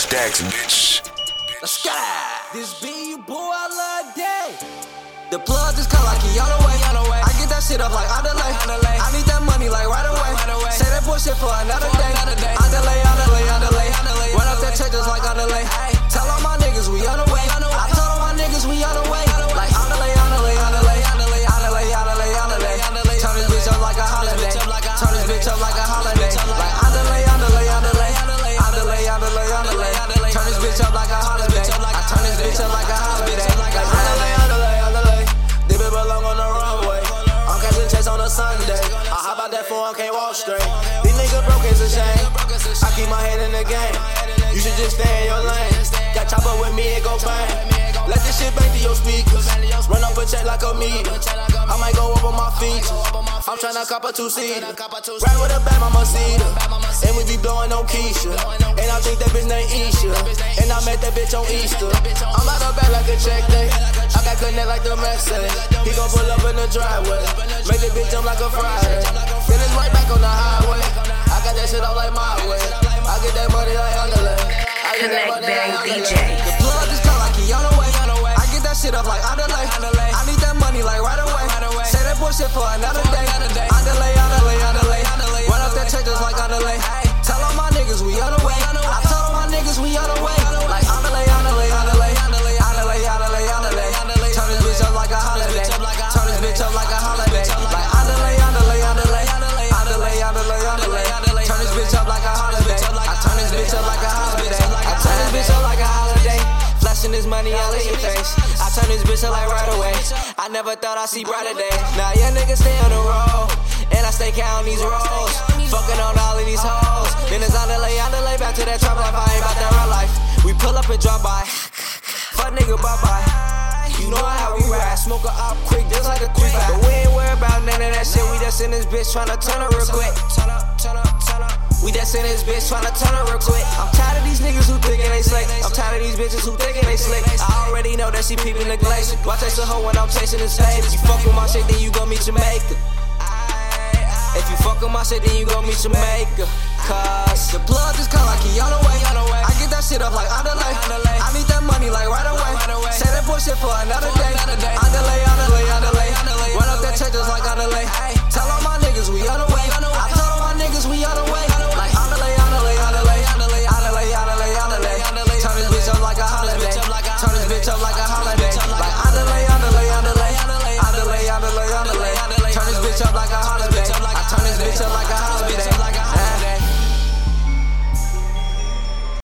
stacks, bitch. Let's go. This be you, boy, I love day. The plug just come like he on the way. I get that shit up like Underlay. I need that money like right away. Say that bullshit for another day. Underlay. Run up that check just like Underlay. Tell all my niggas we on the way. I told all my niggas we on the way. Like Underlay. Turn this bitch up like a holiday. Turn this bitch up like a holiday. Like Underlay. Turn this bitch up like a holiday. I turn this bitch up like a holiday. Like Underlay. They been belong on the runway. I'm catching chase on a Sunday. I hop out that phone, can't walk straight. These niggas broke, it's a shame. I keep my head in the game. You should just stay in your lane. Got chopper with me, it go bang. Let this shit bang through your speakers. Run up a check like a meter. I might go up on my features. I'm tryna cop a two-seater. Ride with a bad mama cedar. And we be blowing on Keisha. And I think that bitch named Isha. And I met that bitch on Easter. I'm out of bed like a check day. I got connect like the message. He gon' pull up in the driveway. Make the bitch jump like a Friday. Then it's right back on the highway. I got that shit out like my way. I get that money like Underlay. Connect Bang DJ. The plug just come like he on the way. I get that shit up like Underlay. I need that money like right away. Say that bullshit for another day. Underlay. Run up that check just like Underlay. Tell all my niggas we on the way. I told all my niggas we on the way. Like Underlay. Turn this bitch up like a holiday. Turn this bitch up like a holiday. Like Underlay. Turn this bitch up like a holiday. I turn this bitch up like a holiday. I turn this bitch up like a holiday. Flashing this money all in your face. I turn this bitch up like right away. I never thought I'd see brighter days. Now your niggas stay on the road, and I stay counting these rolls. Fucking on all of these hoes. Then it's Underlay, back to that trap life. I ain't about that real life. We pull up and drop by. Fuck nigga, bye-bye. You know how we ride. Smoke a op quick, just like a quick. But we ain't worried about none of that shit. We just in this bitch tryna turn her real quick. We just in this bitch tryna turn her real quick. I'm tired of these niggas who thinking they slick. I'm tired of these bitches who thinking they slick. I already know that she peeping the glacier. Watch chase a hoe when I'm chasing this fade. You fuck with my shit, then you gon' meet Jamaica. If you fuck with my shit, then you gon' meet Jamaica. Cause the plug just come like he on the way. I get that shit up like Underlay. I need that money like right away. Say that bullshit for another